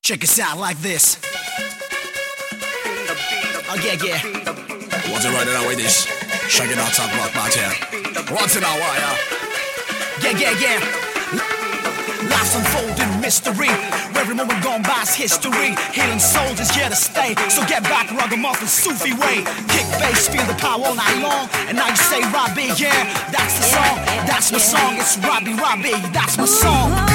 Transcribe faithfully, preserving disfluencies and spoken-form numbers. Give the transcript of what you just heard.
Check us out like this. Oh yeah, yeah. What's it right now with this? Check it out, talk about my town. What's it now, yeah? Yeah, yeah, yeah. Life's unfolding mystery. Every moment gone by is history. Healing souls is here to stay. So get back, ragamuffin, Sufi way. Kick bass, feel the power all night long. And now you say Robbie, yeah, that's the song. That's my song. It's Robbie, Robbie, that's my song.